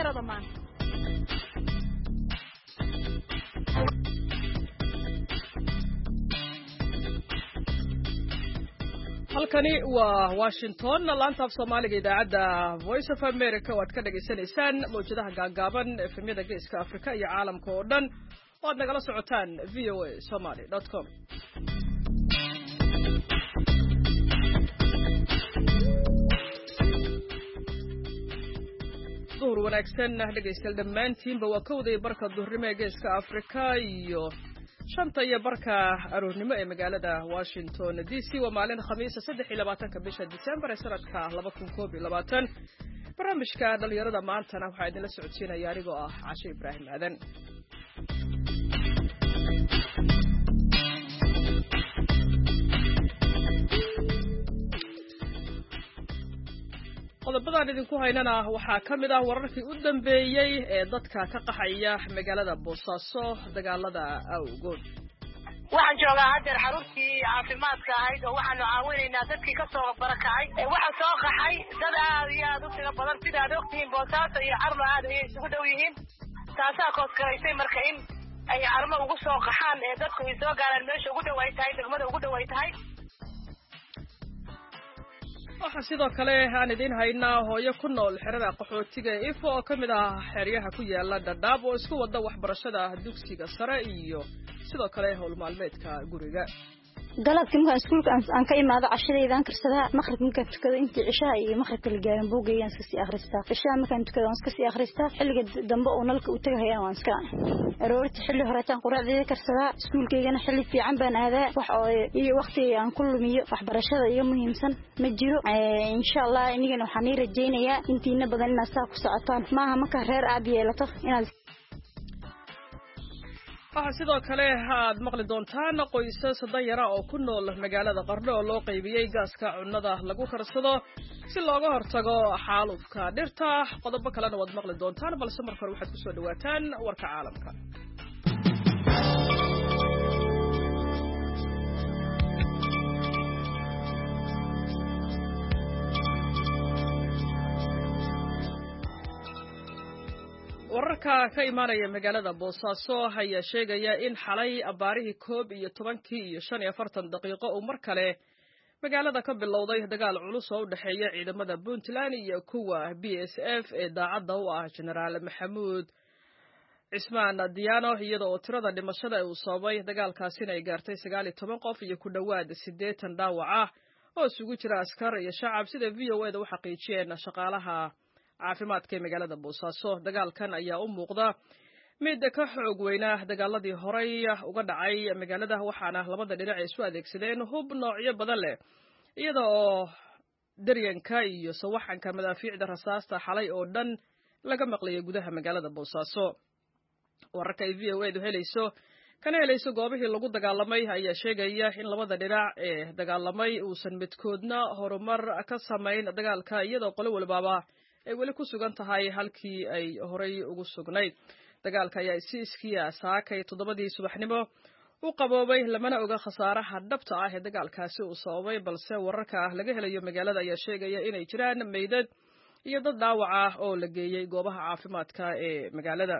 dhalinyarada maanta. halkani waa Washington laanta af Soomaaliga idaacada Voice of America waad ka dhageysanaysaan mowjadaha gaagaaban efemyada geeska Afrika iyo caalamka oo dhan waad nagala socotaan voasomali.com. duhur wanaagsan dhegeystayaal dhammaantiinba waa kowday barka duhurnimo ee geeska Afrika iyo shanta iyo barka aroornimo ee magaalada Washington DC waa maalin khamiis 23 bisha December sanadka 2021 barnaamijka dhalinyarada maantana waxaa idinla socodsiinaya anigoo ah Cashe Ibrahim Aadan. qodobadaan idinku haynana waxaa ka mid ah wararkii u dambeeyay ee dadka ka qaxaya magaalada Boosaaso dagaalada awgood. waxaan joogaa hadda xaruntii caafimaadka ahayd oo waxaanu caawinaynaa dadkii ka soo barakacay waxa soo qaxay dad aad iyo aad u tiro badan sida aad ogtihiin Boosaaso iyo Carmo aad ayay isugu dhow yihiin taasaa koosgaraysay marka in ay Carmo ugu soo qaxaan ee dadku ay soo gaaraan meesha ugu dhow ay tahay degmada ugu dhow ay tahay. waxaa sidoo kale aan idin haynaa hooyo ku nool xerada qaxootiga Ifo oo ka mid ah xeryaha ku yaala Dadaab oo isku wada waxbarashada dugsiga sare iyo sidoo kale hawl maalmeedka guriga. galabtii markaan iskuulka aan ka imaado cashadaydan karsadaa maqrib markaan tukado intii cishaa iyo maqribka la gaarin buugayaan iska sii akhristaa cishaa markaan tukado waan iska sii akhristaa xilliga dambe oo nalka u tagayaan waan iska aroortii xilli horeetaan quraacdeeda karsadaa iskuulkaygana xilli fiican baan aadaa wax oo iyo waqtiga aan ku lumiyo waxbarashada iyo muhiimsan ma jiro insha Allah inagana waxaan rajaynayaa intiina badan inaad saa ku socotaan maaha marka reer aad yeelato inaad waxaa sidoo kale aad maqli doontaan qoysas danyara oo ku nool magaalada Qardho oo loo qaybiyay gaaska cunnada lagu karsado si looga hortago xaalufka dhirta. qodobo kalena waad maqli doontaan balse marka hore waxaad ku soo dhawaataan warka caalamka. wararka ka imaanaya magaalada Boosaaso ayaa sheegaya in xalay abaarihii 11 iyo 45 daqiiqo uu mar kale magaalada ka bilowday dagaal culus oo u dhaxeeya ciidamada Puntland iyo kuwa BSF ee daacadda u ah Generaal Maxamuud Cismaan Diyaano iyadoo tirada dhimashada uu sababay dagaalkaasina ay gaartay 19 qof iyo ku dhawaad 80 dhaawac ah oo isugu jira askar iyo shacab sida VOA-da u xaqiijiyeen shaqaalaha caafimaadka magaalada Boosaaso. dagaalkan ayaa u muuqda mid ka xoog weynaa dagaaladii horey uga dhacay magaalada waxaana labada dhinac ay isu adeegsadeen hub noocyo badan leh iyada oo daryanka iyo sawaxanka madaafiicda rasaasta xalay oo dhan laga maqlay gudaha magaalada Boosaaso. wararka ay VOA-du helayso goobihii lagu dagaalamay ayaa sheegaya in labada dhinac ee dagaalamay uusan midkoodna horumar ka samayn dagaalka iyadoo qolo walbaaba ay weli ku sugan tahay halkii ay horay ugu sugnayd. dagaalka ayaa iskiya saakay 7 subaxnimo u qaboobay lamana oga khasaaraha dhabta ah ee dagaalkaasi uu sababay balse wararka laga helayo magaalada ayaa sheegaya inay jiraan meydad iyo dad dhaawac ah oo la geeyay goobaha caafimaadka ee magaalada.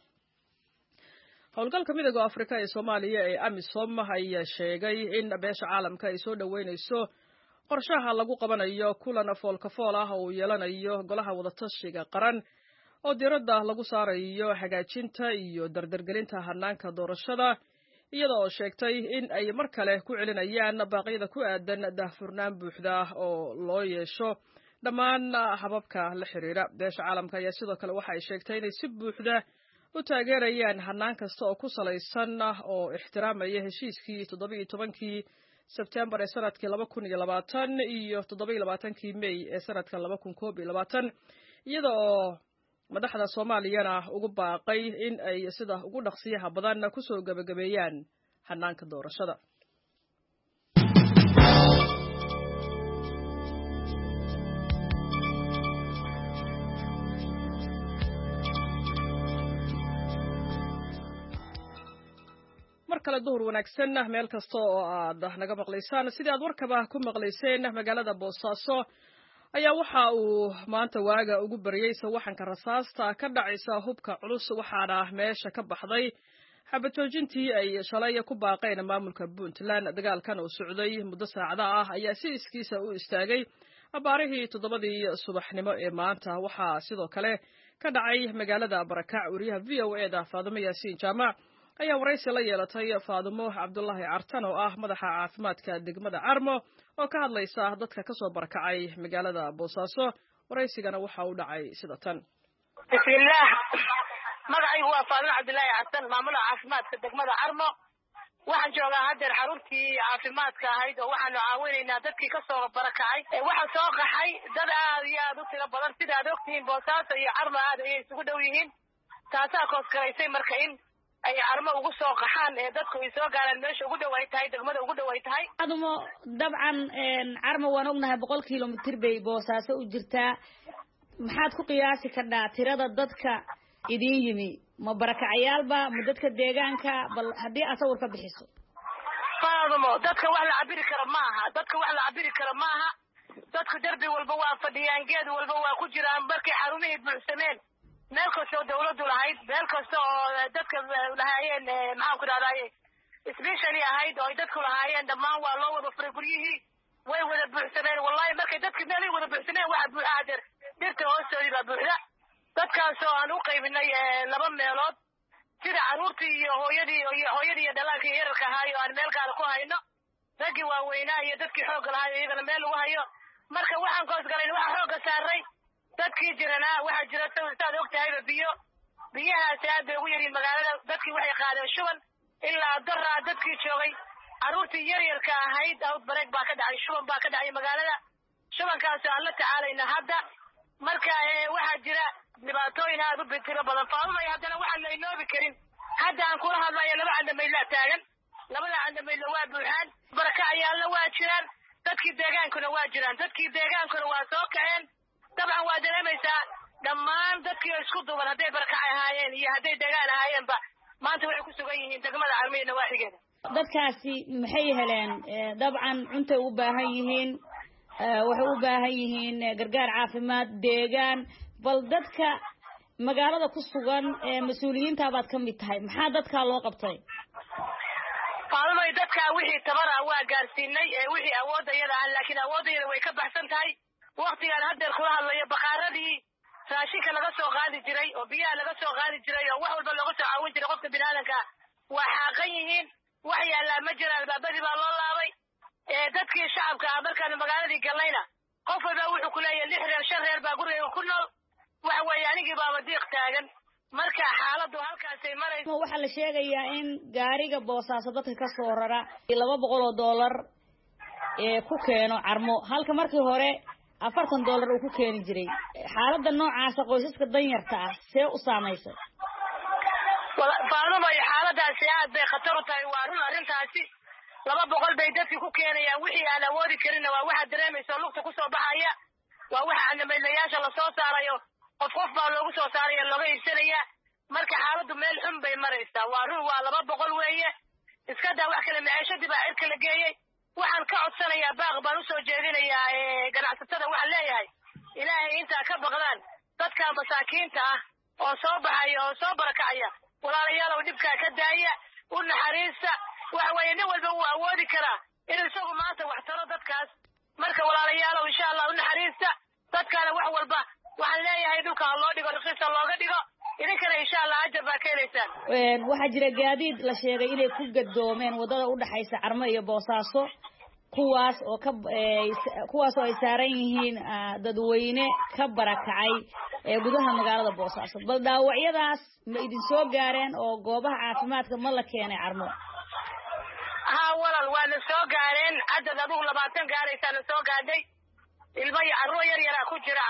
howlgalka midowga Afrika ee Soomaaliya ee AMISOM ayaa sheegay in beesha caalamka ay soo dhaweynayso qorshaha lagu qabanayo kulan foolka-fool ah oo yeelanayo golaha wadatashiga qaran oo diiradda lagu saarayo hagaajinta iyo dardargelinta hanaanka doorashada iyada oo sheegtay in ay mar kale ku celinayaan baaqyada ku aadan daahfurnaan buuxda oo loo yeesho dhammaan hababka la xiriira. beesha caalamka ayaa sidoo kale waxa ay sheegtay inay si buuxda u taageerayaan hanaan kasta oo ku salaysan oo ixtiraamaya heshiiskii 17 September ee sanadkii 2020 iyo 27 May ee sanadka 2021 iyada oo madaxda Soomaaliyana ugu baaqay in ay sida ugu dhaqsiyaha badan ku soo gabagabeeyaan hanaanka doorashada. kala duhur wanaagsan meel kasta oo aad naga maqlaysaan sidii aad warkaba ku maqlayseen magaalada Boosaaso ayaa waxa uu maanta waaga ugu bariyay sawaxanka rasaasta ka dhacaysa hubka culus waxaana meesha ka baxday xabajoojintii ay shalay ku baaqeen maamulka Puntland. dagaalkan oo socday muddo saacada ah ayaa si iskiisa u istaagay abaarihii 7 subaxnimo ee maanta. waxaa sidoo kale ka dhacay magaalada Barakac. wariyaha VOA-da Faadimo Yaasiin Jaamac ayaa waraysi la yeelatay Faadimo Cabdullaahi Cartan oo ah madaxa caafimaadka degmada Carmo oo ka hadlaysa dadka ka soo barakacay magaalada Boosaaso. waraysigana waxa uu dhacay sida tan. bismillaah, magacaygu waa Faadimo Cabdullaahi Cartan, maamulaha caafimaadka degmada Carmo. waxaan joogaa haddeer xaruntii caafimaadka ahayd oo waxaanu caawinaynaa dadkii ka soo barakacay. waxaa soo qaxay dad aad iyo aad u tiro badan sida aad ogtihiin. Boosaaso iyo Carmo aad ayay isugu dhow yihiin, taasaa koosgaraysay marka in ay Carmo ugu soo qaxaan dadku ay soo gaaraan meesha ugu dhow ay tahay, degmada ugu dhow ay tahay. Faadimo, dabcan Carmo waan ognahay 100 kilomitir bay Boosaaso u jirtaa. maxaad ku qiyaasi kartaa tirada dadka idin yimi? ma barakacayaalba ma dadka deegaanka? bal haddii aad sawir ka bixiso. Faadimo, dadka wax la cabiri karo maaha, dadku darbi walba waa fadhiyaan, geed walba waa ku jiraan. markay xarumihii buuxsameen, meel kastoo dawladdu lahayd, meel kasta oo dadka lahaayeen maxaan ku dhahdaye isbeshali ahayd oo ay dadku lahaayeen, dhammaan waa loo wada furay. guryihii way wada buuxsameen. wallahi markay dadka meelay wada buuxsameen waxa buuxa hadeer dhirta hoostoodii baa buuxda. dadkaasoo aan u qaybinay 2 meelood, sida carruurtii iyo hooyadii iyo dhalaankii yararka ahaay oo aan meel gaara ku hayno, raggii waaweynaa iyo dadkii xoogga lahaay iyagana meel lagu hayo. marka waxaan koosgalayn waxa xoogga saaray dadkii jiranaa. waxaa jira saad ogtahayba biyahaasi aad bay ugu yaryiin magaalada. dadkii waxay qaadeen shuban ilaa daraa dadkii joogay. carruurtii yaryarka ahayd outbreak baa ka dhacay, shuban baa ka dhacay magaalada. shubankaasi aan la tacaalayna hadda. marka waxaa jira dhibaatooyin aad u tiro badan. Faadimo, haddana waxaan la iloobi karin, hadda aan kula hadlayo 2 candamaydla taagan. 2 candamaydla waa buuxaan. barakacayaalna waa jiraan, dadkii deegaankuna waa jiraan. dadkii deegaankuna waa soo kaceen. dabcan waa dareemaysaa dhammaan dadkii isku duuban, hadday barakacay ahaayeen iyo hadday deegaan ahaayeenba, maanta waxay ku sugan yihiin degmada Carmo iyo nawaaxigeeda. dadkaasi maxay heleen? dabcan cuntay u baahan yihiin, waxay u baahan yihiin gargaar caafimaad, deegaan. bal dadka magaalada ku sugan mas'uuliyiinta baad ka mid tahay, maxaa dadka loo qabtay? Faadimo, dadka wixii tabara waa gaarsiinay, wixii awoodayada ah, laakiin awoodayada way ka baxsan tahay. waqtigan haddeer kula hadlayo baqaaradii raashinka laga soo qaadi jiray oo biyaha laga soo qaadi jiray oo wax walba looga soo caawin jiray qofka bini'aadanka waa xaaqan yihiin. wax yaallaa ma jiraan, baabadii baa loo laabay. dadkii shacabka ah markaan magaaladii gallayna qof walba wuxuu ku leeyahay 6 reer 5 reer baa guriga ku nool. waxa weeye anigii baaba diiq taagan. marka xaaladdu halkaasay marayso. waxaa la sheegayaa in gaariga Boosaaso dadka ka soo rara $200 ku keeno Carmo, halka markii hore $40 uu ku keeni jiray. xaaladda noocaas qoysaska danyarta ah see u saameysay? Faadimo, xaaladaasi aad bay khatar u tahay. waa run arrintaasi. 200 bay dadkii ku keenayaan. wixii aan awoodi karinna waa waxa dareemayso lugta ku soo baxaya. waa waxa candamaydlayaasha la soo saarayo. qof baa loogu soo saaraya, looga iibsanaya. marka xaaladdu meel xun bay maraysaa. waa run, waa 200 weeye. iska daa wax kale, maciishadii baa cirka la geeyey. waxaan ka codsanayaa, baaq baan usoo jeedinayaa ganacsatada. waxaan leeyahay ilaahay intaa ka baqdaan dadka masaakiinta ah oo soo baxaya oo soo barakacaya. walaalayaalow dhibkaa ka daaya, u naxariista. waxa weeye nin walba wuu awoodi karaa inuu isagu maanta wax taro dadkaas. marka walaalayaalow insha Allah u naxariista dadkaana. wax walba waxaan leeyahay dhulka loo dhigo, raqiisa looga dhigo. idinkana insha Allah ajar baa ka helaysaan. waxaa jira gaadiid la sheegay inay ku gadoomeen wadada u dhaxaysa Carmo iyo Boosaaso, kuwaas oo ay saaran yihiin dadweyne ka barakacay gudaha magaalada Boosaaso. bal dhaawacyadaas ma idin soo gaareen oo goobaha caafimaadka ma la keenay Carmo? walal waa la soo gaareen. cadad adigu 20 gaaraysaa la soo gaadhay. ilmo iyo carruur yaraa ku jira,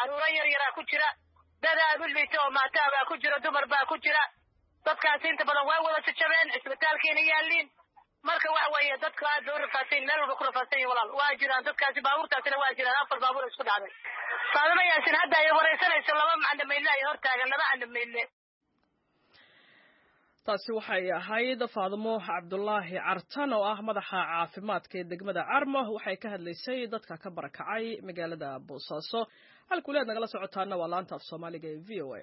dad aad u liito oo maataa baa ku jira, dumar baa ku jira. dadkaasi inta badan way wada jajabeen, isbitaalkeena yaalliin. marka waxa weeye dadka aad loo rafaasay, meel walba ku rafaasay. walaal waa jiraan dadkaasi, baabuurtaasina waa jiraan. 4 baabuur isku dhacday. Faadimo Yaasiin, hadda ay wareysanayso 2 candamaydle ay hor taagan, 2 candamaydle. taasi waxay ahayd Faadimo Cabdullaahi Cartan oo ah madaxa caafimaadka ee degmada Carmo waxay ka hadlaysay dadka ka barakacay magaalada Boosaaso halkuleed nagala socotaana waa laanta af Soomaaliga ee VOA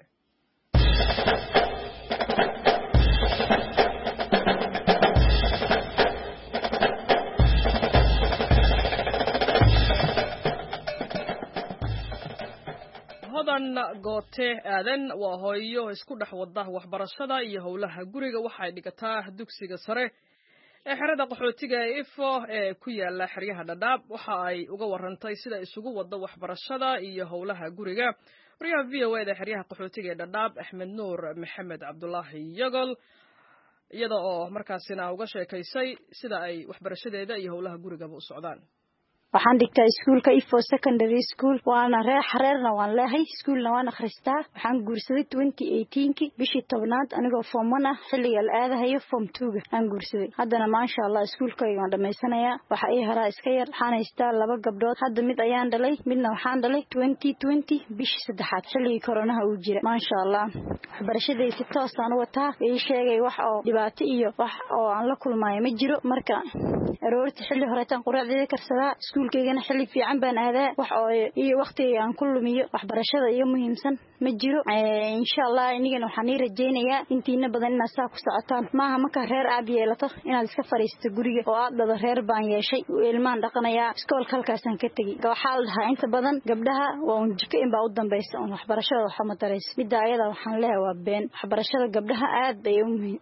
hodan goote aadan waa hooyo isku dhex wada waxbarashada iyo howlaha guriga waxay dhigataa dugsiga sare ee xerada qaxootiga ee Ifo ee ku yaala xeryaha Dhadhaab waxa ay uga warantay sida isugu wada waxbarashada iyo howlaha guriga wariyaha VOA ee xeryaha qaxootiga ee Dhadhaab Axmed Nuur Maxamed Cabdullaahi Yagol iyada oo markaasina uga sheekaysay sida ay waxbarashadeeda iyo howlaha guriga u socdaan waxaan dhigtaa iskuulka Ifo Secondary School waana xareerna waan leeyahay iskuulna waan akhristaa waxaan guursaday 2018 bishii 10aad anigoo form 1 ah xilliga la aadahayo form 2 aan guursaday haddana ma sha Allah iskuulkayga waan dhameysanayaa waxa ay haraa iska yar waxaan haystaa 2 gabdhood hadda mid ayaan dhalay midna waxaan dhalay 2020 bishii 3aad xilligii corona uu jiray ma sha Allah waxbarashadayda si toos ah u wataa ay sheegay wax oo dhibaato iyo wax oo aan la kulmayo ma jiro marka aroortii xilli hore tan quraacdeeda karsadaa iskuulkeygana xilli fiican baan aadaa wax oo iyo waqtiga aan ku lumiyo waxbarashada iyo muhiimsan ma jiro insha Allah inagana waxaan rajeynayaa intiina badan inaad saa ku socotaan maaha marka reer aad yeelato inaad iska fariisto guriga oo aad dhado reer baan yeeshay ilmaan dhaqanaya iskoolka halkaasaan ka tagay waxa la dhahaa inta badan gabdhaha waa jiko in baa u dambaysa oo waxbarashada waxa ma darayso mid ayada waxaan leeyahay waa been waxbarashada gabdhaha aad bay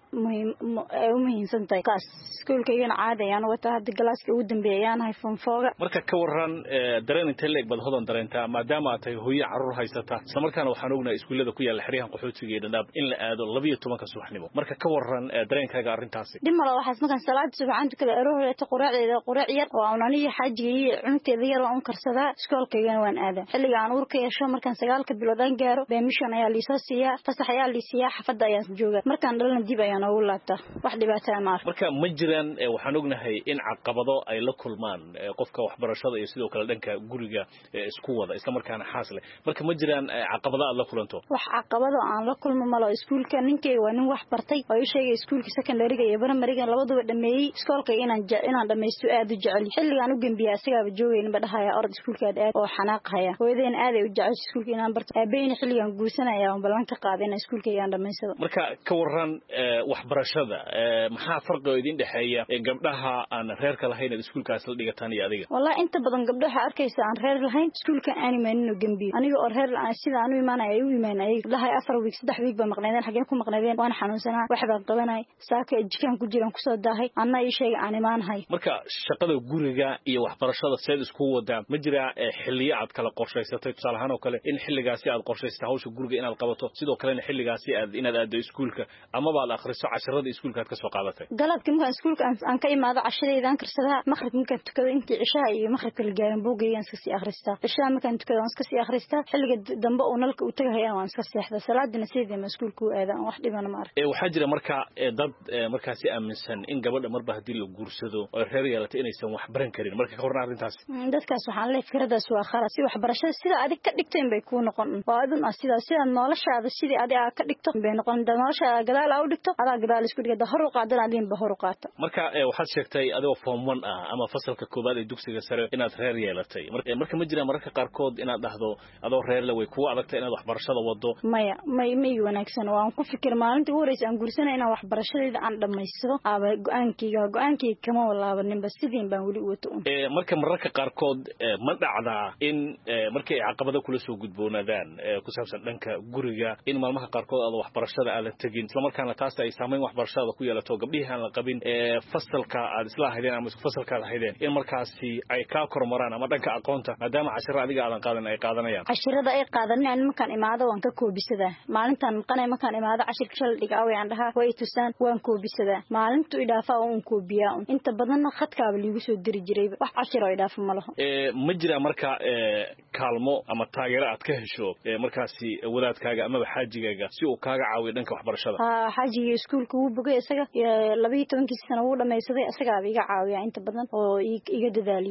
u muhiimsan tahay kaas iskuulkeygana caadi ayaan wata hadda galaaska ugu dambeeyaan hay form 4 marka ka waran dareen inta leeg bad hodan dareenta maadaama ay tahay hooyo carruur haysata isla markaana waxaan ognahay iskuulada ku yaala xeryaha qaxootiga ee Dhadhaab in la aado 12 subaxnimo marka ka waran dareenkaaga arintaasi dhimala waxaas markaan salaad subaxan tukada aroorta quraacdeeda quraac yar oo aan aniga xaajigay cunteeda yar oo karsadaa iskoolkeygana waan aadaa xilliga aan uurka yeesho markaan 9 bilood aan gaaro permission ayaa liisoo siiyaa fasax ayaa liisiyaa xafada ayaan joogaa markaan dhalana dib ayaan ugu laabtaa wax dhibaato ma arko marka ma jiraan waxaan ognahay in caqabado ay la kulmaan qofka waxbarashada iyo sidoo kale dhanka guriga isku wada isla markaana xaas leh marka ma jiraan caqabado aad la kulanto wax caqabado aan la kulmo malo iskuulka ninkay waa nin wax bartay oo ii sheegay iskuulka secondary-ga iyo primary-ga labaduba dhameeyay iskoolka inaan dhameysto aad u jecel xilligan u gambiya asagaaba joogeen badahaya orod iskuulka aad oo xanaaqaya hooyadeen aad ay u jecel iskuulka inaan barto aabeen xilligan guursanaya oo balan ka qaadina iskuulka ayaan dhameysado marka ka waran waxbarashada maxaa farqi idin dhaxeeya gabdhaha aan reerka lahayn iskuulkaas la dhigataan iyo adiga wallahi inta badan gabdhaha arkaysa aan reer lahayn iskuulka aan imaanino gambiyo aniga oo reer aan sida aan u imaanay ay u imaanay dhahay 4 week 3 week ba maqnaydeen xageen ku maqnaydeen waan xanuunsanaa wax baan qabanay saaka jikaan ku jiraan ku soo daahay anna ii sheegay aan imaanahay marka shaqada guriga iyo waxbarashada seed isku wada ma jira xilliyo aad kala qorshaysatay tusaale ahaan oo kale in xilligaasi aad qorshaysatay hawsha guriga inaad qabato sidoo kale xilligaasi inaad aado iskuulka ama baad akhriso casharada iskuulka aad ka soo qaadatay galabkii markaan iskuulka aan ka imaado cashadayda aan karsadaa maqrib markaan tukado intii cishaha iyo maqribka la gaarin buugayaan iska sii akhristaa cishaha markaan tukado waan iska sii akhristaa xilliga dambe oo nalka u tagayaan waan iska seexdaa salaadina sidii iskuulka u aadaan wax dhibana ma arko waxaa jira marka dad markaasi aaminsan in gabadha marba hadii la guursado oo reer yeelato inaysan wax baran karin marka ka horna arintaas dadkaas waxaan leeyahay fikradaas waa khalad si waxbarashada sida adig ka dhigto in bay ku noqon waa adun sida noloshaada sidii adig ka dhigto bay noqon noloshaada gadaal u dhigto adaa gadaal isku dhigada hor u qaadan adin ba hor u qaata marka waxaad sheegtay adigoo form 1 ah ama fasalka koobaad ee dugsiga sare inaad reer yeelatay marka ma jira marka qaarkood inaad dhahdo adoo reer la way kuwa adagtay inaad waxbarashada wado maya may wanaagsan waan ku fikir maalintii ugu horreysay aan guursanay inaan waxbarashadayda aan dhameysado aba go'aankayga kama walaabanin ba sideen baan wali u wato marka mararka qaarkood ma dhacdaa in markay caqabado kula soo gudboonaadaan ku saabsan dhanka guriga in maalmaha qaarkood aad waxbarashada aan la tagin isla markaana taas ay saameyn waxbarashada ku yeelato gabdhihi aan la qabin fasalka aad isla haydeen ama fasalka aad haydeen in markaasi ay ka kormaraan ama dhanka aqoonta maadaama casharada adiga aadan qaadan ay qaadanayaan casharada ay qaadanayaan markaan imaado waan ka koobisadaa maalintan maqanay markaan imaado cashirka shal dhigaa way aan dhahaa way tusaan waan koobisadaa maalintu idhaafa oo un koobiyaa inta badanna khadkaaba liigu soo diri jiray wax cashir oo idhaafa ma laho ma jira marka kaalmo ama taageero aad ka hesho markaasi wadaadkaaga ama xaajigaaga si uu kaaga caawiyo dhanka waxbarashada xaajiga iskuulka uu bogay isaga 12 sano uu dhameysaday isaga iga caawiya inta badan oo iga dadaaliya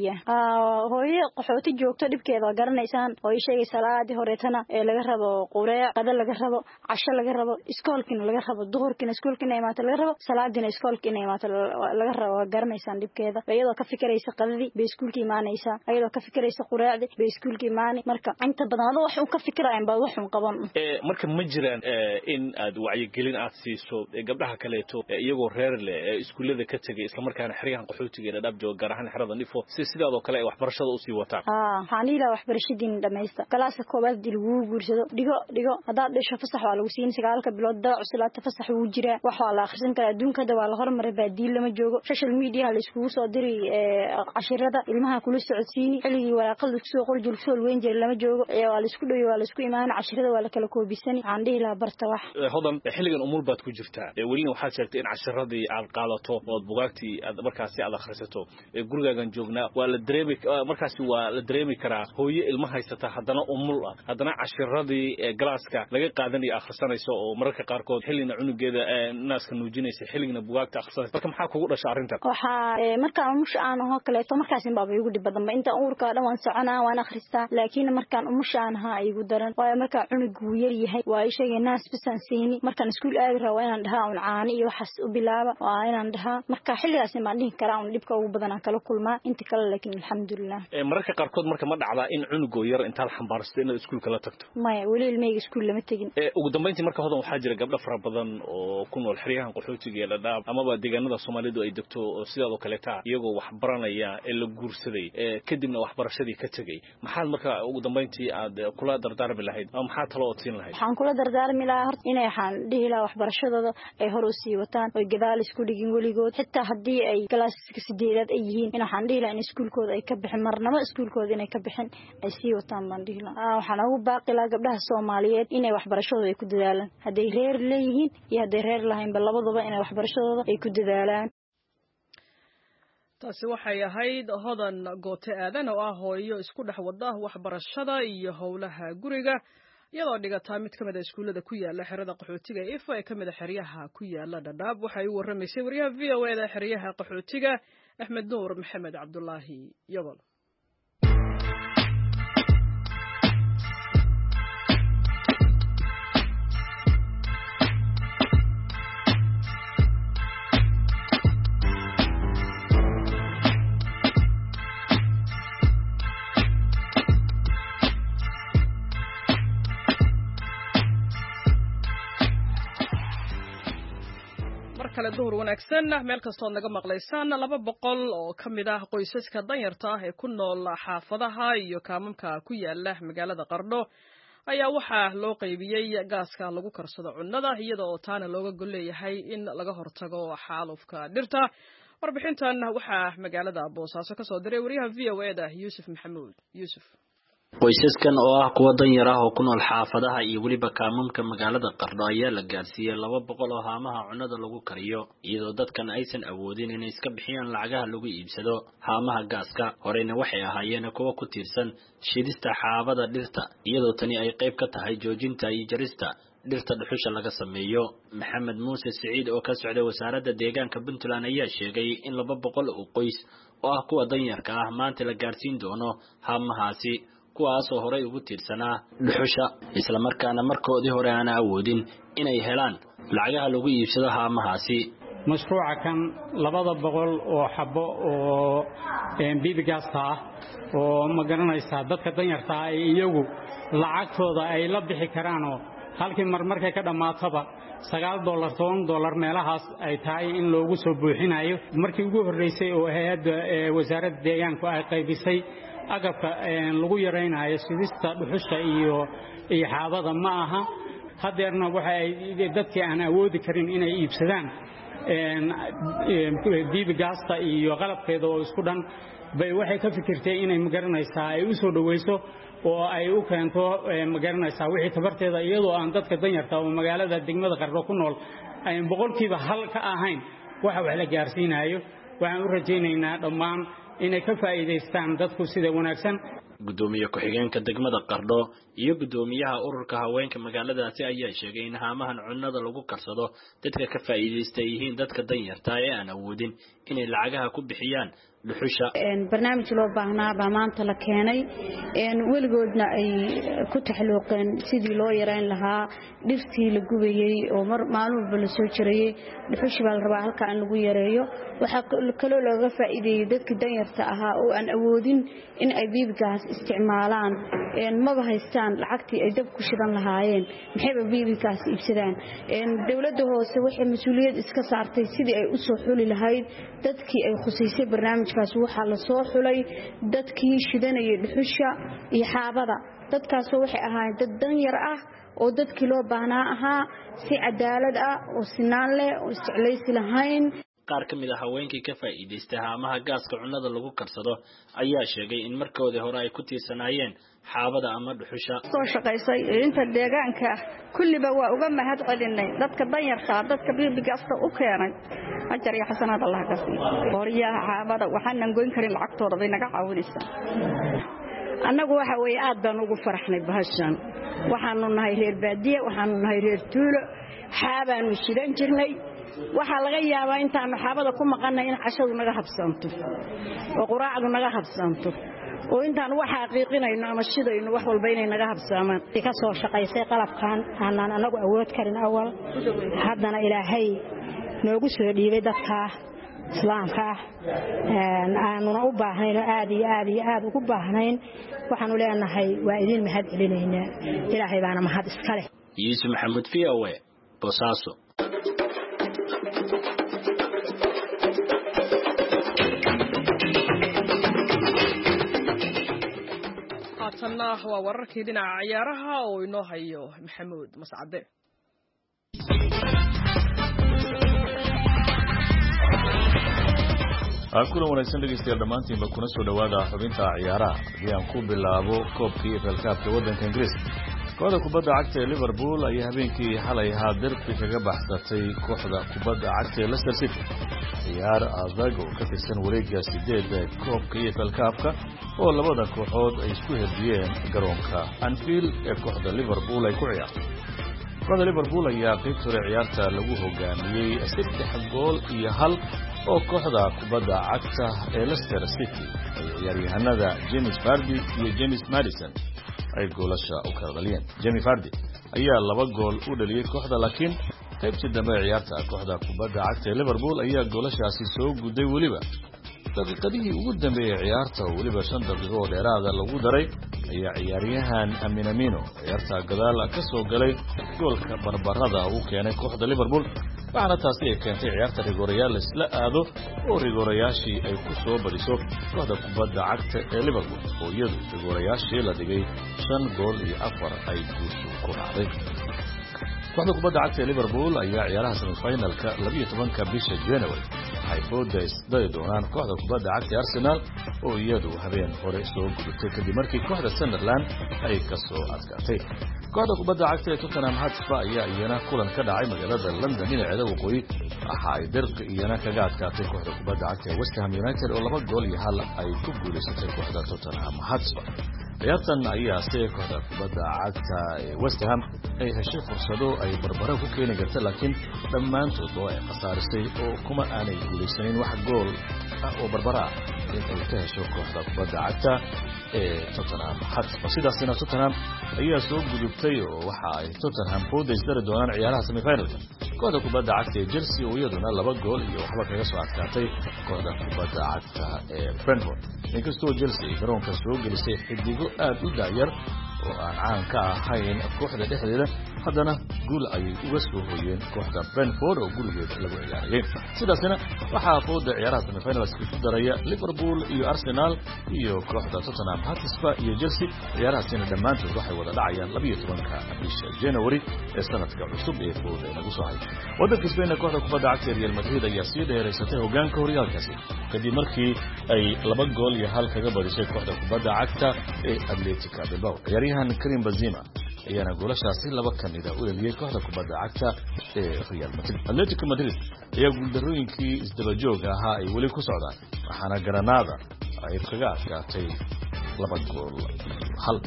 iibiyaa hooyo qaxooti joogto dhibkeeda garanaysaan oo ay sheegay salaadii horeetana ee laga rabo qureec qada laga rabo casho laga rabo iskoolkina laga rabo duhurkina iskoolkina imaata laga rabo salaadina iskoolkina imaata laga rabo garanaysaan dhibkeeda iyadoo ka fikiraysa qadadii bay iskuulka imaanaysa iyadoo ka fikiraysa qureecdi bay iskuulka imaani marka inta badan wax uu ka fikirayaan baa wax uu qaban marka ma jiraan in aad wacyigelin aad siiso gabdhaha kaleeto iyagoo reer leh iskuulada ka tagay isla markaana xiriyahan qaxootiga dhab joog gaar ahaan xirada nifo sidaadoo kale ay waxbarashada u sii wataan waxaan ilaa waxbarashadiin dhamaysta galaaska koobaad dil ugu guursado dhigo hadaad dhasho fasax waa lagu siin 9 bilood daa cuslaata fasax uu jiraa wax waa la akhrisan karaa adduunka waa la hormaray baadiil lama joogo social media la iskugu soo diray cashirada ilmaha kula socodsiini xilligii waraaqada soo qor julsool weyn jir lama joogo waa la isku dhayo waa la isku imaan cashirada waa la kala koobisani aan dhihi la barta wax hodan xilligan umul baad ku jirtaa waliina waxaad sheegtay in cashiradii aad qaadato oo buugaagtii aad markaasi aad akhrisato gurigaagan joognaa waa la dareemi karaa hooyo ilma haysata haddana umul ah haddana cashiradii galaaska laga qaadanayo akhrisanayso oo mararka qaarkood xillina cunugeeda naaska nuujinaysa xilligina buugaagta akhrisanaysa marka maxaa kugu dhashay arrintan markaan umusha aan aho kaleeto markaasin baaba igu dhib badan inta uurka dhan waan soconaa waan akhristaa laakiin markaan umusha aan ahaa igu daran waayo markaa cunugu yar yahay waa ay sheegay naas bisan siini markaan iskuul aadi rabo inaan dhahaa un caani iyo waxaas u bilaaba waa inaan dhahaa marka xilligaas ma dhihi karaa un dhibka ugu badan aan kala kulmaa inta kale laakiin alxamdulillah mararka qaarkood marka ma dhacdaa in cunugo yar intaad xambaarsato inaad iskuulka la tagto maya weli ilmeyga iskuul lama tegin ugu dambeyntii marka hodan waxaa jira gabdho fara badan oo ku nool xiriyahan qaxootiga ee dhadhaab amaba deegaanada Soomaalidu ay degto sidoo kaleeta iyagoo wax baranaya ee la guursaday kadibna waxbarashadii ka tagay maxaad marka ugu dambeyntii aad kula dardaarmi lahayd ama maxaad talo siin lahayd waxaan kula dardaarmi lahaa horta inay waxaan dhihi lahaa waxbarashadooda ay hor u sii wataan oo gadaal isku dhigin weligood xitaa haddii ay galaaska 8aad ay yihiin in waxaan dhihi lahaa in iskuulkooda ay ka bixin marnaba iskuulkooda inay ka bixin ay sii wataan baan dhihi lahaa waxaan ugu baaqi lahaa gabdhaha Soomaaliyeed inay waxbarashadooda ay ku dadaalaan hadday reer leeyihiin iyo hadday reer lahaynba labadaba inay waxbarashadooda ay ku dadaalaan taasi waxay ahayd hodan goote aadan oo ah hooyo isku dhex wada waxbarashada iyo howlaha guriga iyadoo dhigata mid kamid ah iskuulada ku yaala xirada qaxootiga ifo ee kamid ah xiriyaha ku yaala Dhadhaab waxay u waramaysay wariyaha VOA da xiriyaha qaxootiga Axmed Nuur Maxamed Cabdullaahi Yobol kala duur wanaagsan meel kastoo naga maqlaysaan 200 oo kamid ah qoysaska danyarta ah ee ku nool xaafadaha iyo kaamamka ku yaala magaalada Qardho ayaa waxaa loo qaybiyay gaaska lagu karsado cunnada iyadoo taana looga goleeyahay in laga hortago xaalufka dhirta warbixintan waxaa magaalada Boosaaso ka soo diray wariyaha VOA da Yuusuf Maxamuud Yuusuf qoysaskan oo ah kuwa danyar ah oo ku nool xaafadaha iyo waliba kaamamka magaalada Qardho ayaa la gaarsiiyay 200 oo haamaha cunnada lagu kariyo iyadoo dadkan aysan awoodin inay iska bixiyaan lacagaha lagu iibsado haamaha gaaska horeyna waxay ahaayeen kuwa ku tiirsan shidista xaabada dhirta iyadoo tani ay qayb ka tahay joojinta iyo jarista dhirta dhuxusha laga sameeyo Maxamed Muuse Saciid oo ka socday wasaaradda deegaanka Puntland ayaa sheegay in 200 oo qoys oo ah kuwa danyarka ah maanta la gaarsiin doono haamahaasi kuwaas oo horey ugu tiirsanaa dhuxusha isla markaana markoodii hore aan awoodin inay helaan lacagaha lagu iibsado haamahaasi mashruuca kan 200 oo xabo oo bibigaasta ah oo ma garanaysaa dadka danyarta ah iyagu lacagtooda ay la bixi karaan oo halkii markay ka dhamaataba $9 $10 meelahaas ay tahay in loogu soo buuxinayo markii ugu horeysay oo hay'adda wasaaradda deegaanka ay qaybisay agabka lagu yareynayo sidista dhuxusha iyo xaabada ma aha hadeerna waxay dadkii aan awoodi karin inay iibsadaan bibigaasta iyo qalabkeeda oo isku dhan bay waxay ka fikirtay inay magaranaysaa ay u soo dhaweyso oo ay u keento magaranaysaa wixii tabarteeda iyadoo aan dadka danyarta oo magaalada degmada Qardho ku nool ay boqolkiiba hal ka ahayn waxa wax la gaarsiinayo waxaan u rajaynaynaa dhammaan inay ka faa'iideystaan dadku sida wanaagsan gudoomiye ku-xigeenka degmada Qardho iyo gudoomiyaha ururka haweenka magaaladaasi ayaa sheegay in haamahan cunnada lagu karsado dadka ka faa'iideystay yihiin dadka danyarta ee aan awoodin inay lacagaha ku bixiyaan dhuxusha barnaamij loo baahnaa baa maanta la keenay weligoodna ay ku taxluuqeen sidii loo yareyn lahaa dhirtii la gubayay oo maalin walba la soo jirayay dhuxushi baa la rabaa halka in lagu yareeyo waxaa kaloo looga faa'iideeyay dadkii danyarta ahaa oo aan awoodin in ay biibigaas isticmaalaan maba haystaan lacagtii ay dab ku shidan lahaayeen maxayba biibigaas iibsadaan dawladda hoose waxay mas'uuliyad iska saartay sidii ay u soo xuli lahayd dadkii ay khusaysay barnaamijkaas waxaa la soo xulay dadkii shidanayay dhuxusha iyo xaabada dadkaasoo waxay ahaayeen dad danyar ah oo dadkii loo baahnaa ahaa si cadaalad ah oo sinaan leh oo isjeclaysi lahayn qaar ka mid ah haweenkii ka faa'iideystay haamaha gaaska cunnada lagu karsado ayaa sheegay in markoodii hore ay ku tiirsanaayeen xaabada ama dhuxusha soo shaqaysay inta deegaanka kulliba waa uga mahad celinay dadka danyarka dadka biibigaasta u keenay ajar iyo xasanaad Allah ka siiyo horiyaha xaabada waxaan goyn karin lacagtooda bay naga caawinaysaa annagu waxa weeye aad baan ugu faraxnay bahashan waxaanu nahay reer baadiye waxaanu nahay reer tuulo xaabaanu shidan jirnay waxa laga yaabaa intaanu xaabada ku maqannay in cashadu naga habsanto oo quraacdu naga habsanto oo intaan waxa xaqiiqinayno ama shidayno wax walba inay naga habsaamaan ka soo shaqaysay qalabkan aanan anagu awood karin awal haddana ilaahay noogu soo dhiibay dadka islaamka aanuna u baahnayn aad ugu baahnayn waxaanu leenahay waa idin mahad celinaynaa ilaahay baana mahad iska leh Yusuf Maxamed VOA Boosaaso haatanna waa wararkii dhinaca ciyaaraha oo inoo hayo Maxamuud Mascade kulan wanaagsan dhegeystayaal dhammaantiinba kuna soo dhawaada xubinta ciyaaraha haddii aan ku bilaabo koobkii EFL Cup-ka waddanka Ingiriiska kooxda kubadda cagta ee Liverpool ayaa habeenkii xalay ahaa derbi kaga baxsatay kooxda kubadda cagta ee Leicester City ciyaar adag oo ka tirsan wareegga 8 ee koobka EFL Cup-ka oo labada kooxood ay isku herdiyeen garoonka Anfield ee kooxda Liverpool ay ku ciyaartay kooxda Liverpool ayaa qaybta hore ciyaarta lagu hogaamiyey 3 gool iyo 1 oo kooxda kubadda cagta ee Leicester City ay ciyaaryahanada James Vardy iyo James Maddison ay goolasha u kala dhaliyeen Jamie Vardy ayaa 2 gool u dhaliyay kooxda laakiin qaybtii dambe ciyaarta kooxda kubadda cagta ee Liverpool ayaa goolashaasi soo guday waliba daqiiqadihii ugu dambeeyay ciyaarta oo waliba 5 daqiiqo oo dheeraada lagu daray ayaa ciyaaryahan Minamino ciyaarta gadaal ka soo galay goolka barbarada uu keenay kooxda Liverpool waxaana taasi ay keentay ciyaarta rigoorayaal isla aado oo rigoorayaashii ay ku soo badiso kooxda kubadda cagta ee Liverpool oo iyadu rigoorayaashii la dhigay 5 gool iyo 4 ay guushu ku raacday kooxda kubadda cagta ee Liverpool ayaa ciyaaraha semifinalka 12ka bisha January ay foodays day doonaan kooxda kubadda cagta ee Arsenal oo iyadu habeen hore soo gudubtay kadib markii kooxda Sunderland ay ka soo adkaatay kooxda kubadda cagta ee Tottenham Hotspur ayaa iyana kulan ka dhacay magaalada London dhinaceeda waqooyi waxa ay derbi iyana kaga adkaatay kooxda kubadda cagta ee West Ham United oo 2 gool iyo 1 ay ku guuleysatay kooxda Tottenham Hotspur ciyaartan ayaa si kooxda kubadda cagta ee West Ham ay heshay fursado ay barbaro ku keeni kartay laakiin dhammaantood oo ay khasaarisay oo kuma aanay guuleysanin wax gool oo barbara in ay ka hesho kooxda kubadda cagta ee Tottenham Hotspur sidaasina Tottenham ayaa soo gudubtay oo waxa ay Tottenham foodays dari doonaan ciyaaraha semifinalka kooxda kubadda cagta ee Chelsea oo iyaduna 2 gool iyo waxba kaga soo adkaatay kooxda kubadda cagta ee Brentford inkastoo Chelsea garoonka soo gelisay xidigo aad u daayar oo aan caan ka ahayn kooxda dhexdeeda haddana guul ay uga soo hooyeen kooxda Brentford oo gurigeeda lagu ciyaarayay sidaasina waxaa fooda ciyaaraha semifinalka ku daraya Liverpool iyo Arsenal iyo kooxda Tottenham Hotspur iyo Chelsea ciyaarahaasina dhammaantood waxay wada dhacayaan 12ka bisha January ee sanadka cusub ee fooda lagu soo hayo waddanka Spain kooxda kubadda cagta Real Madrid ayaa sii dheeraysatay hogaanka horyaalkaasi kadib markii ay 2 gool iyo 1 kaga badisay kooxda kubadda cagta ee Atletico Bilbao ciyaaryahan Karim Benzema ayaana goolashaasi 2 kamida u dhaliyay kooxda kubadda cagta ee Real Madrid Atletico Madrid ayaa guuldarooyinkii isdaba jooga ahaa ay wali ku socdaan waxaana Granada ay kaga adkaatay 2 gool 1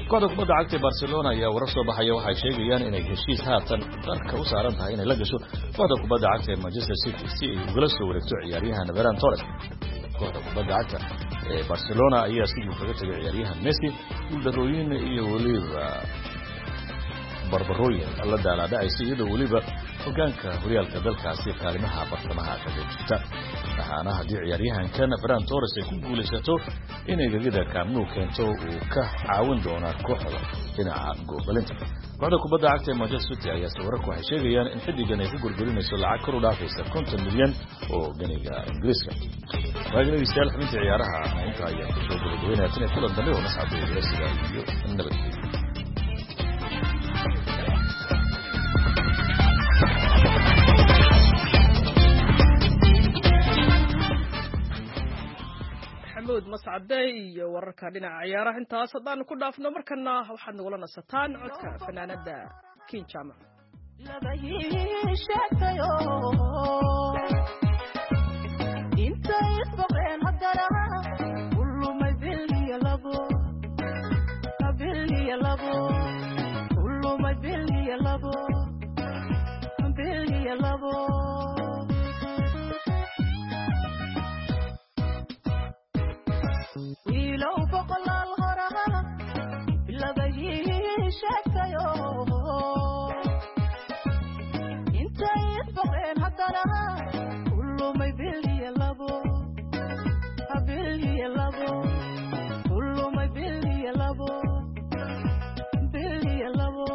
kooxda kubadda cagta Barcelona ayaa warar soo baxaya waxay sheegayaan inay heshiis haatan darka u saaran tahay inay la gasho kooxda kubadda cagta Manchester City si ay ugala soo wareegto ciyaaryahan Ferran Torres. kooxda kubadda cagta Barcelona ayaa sidoo kaga tagay ciyaaryahan Messi darooyin iyo waliba barbarooyin la daalacaysa iyadoo waliba hogaanka horyaalka dalkaasi kaalimaha bartamaha ka jirta. waxaana haddii ciyaaryahankan Ferran Torres ay ku guulaysato inay gegida Camp Nou keento uu ka caawin doona kooxda dhinaca goobalinta. kooxda kubadda cagta Manchester City ayaa wararku waxay sheegayaan in xiddigan ay ku gurgurinayso lacag kor u dhaafaysa 50 milyan oo ganiga Ingiriiska. Waaginaysal xubinta ciyaaraha inta ay ku soo gudbinayaan tan kulan dambe oo nascad iyo sida iyo nabad. محمود مسعدي iyo wararka dhinaca ciyaaraha intaas hadaan ku dhaafno markana waxaad nagula nasataan codka fanaanada King Jama inta isbaqeen hadara kullu ma billi labo kullu ma billi labo لو بقل الغرها بلا بهيشك يو انت يسبقين حدنا كل ما يبلي يلابو بلي يلابو كل ما يبلي يلابو بلي يلابو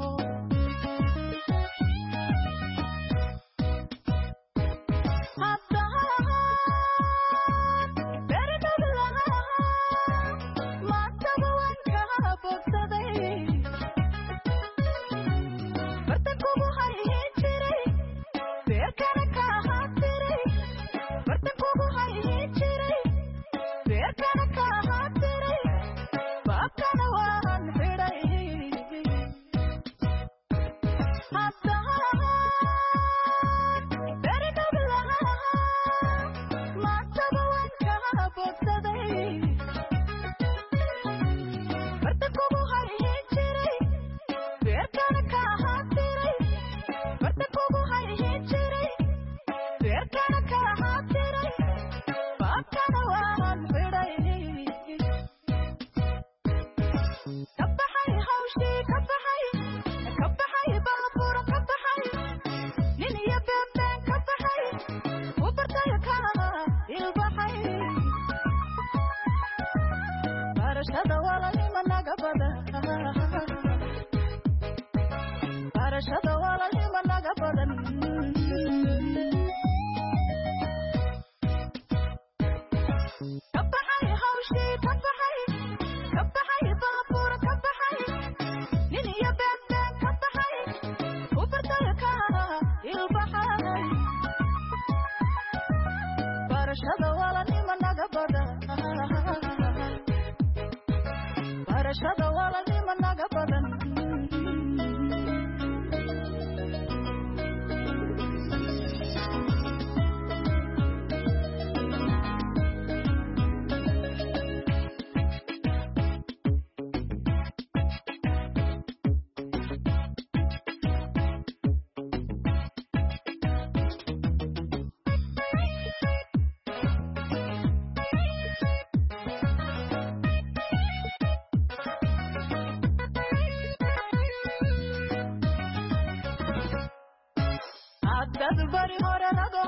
bari hore nado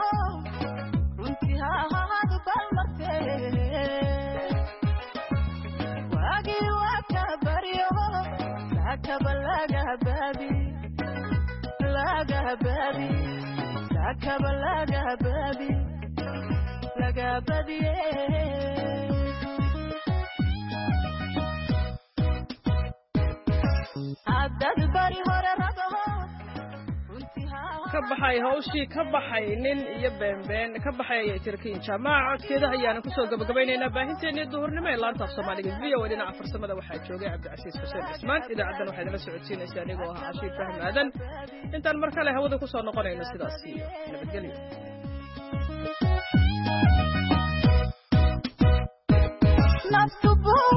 runtii haadu balmarte wagi waka bariyo sakabalaga babi laga babi adad bari hore nado kabaxay hawshii kabaxay nin iyo beenbeen kabaxay tirkiin jamaaca codkeeda ayaana ku soo gabagabaynaynaa baahinteena duhurnimo ee laanta Soomaaliga video dhinaca farsamada waxaa joogay Cabdicasiis Xuseen Ismaan idaacadan waxay la socodsiinaysaa anigoo ah Ashiif Fahmi Aadan intaan mar kale hawada ku soo noqonayno sidaas iyo nabadgelyo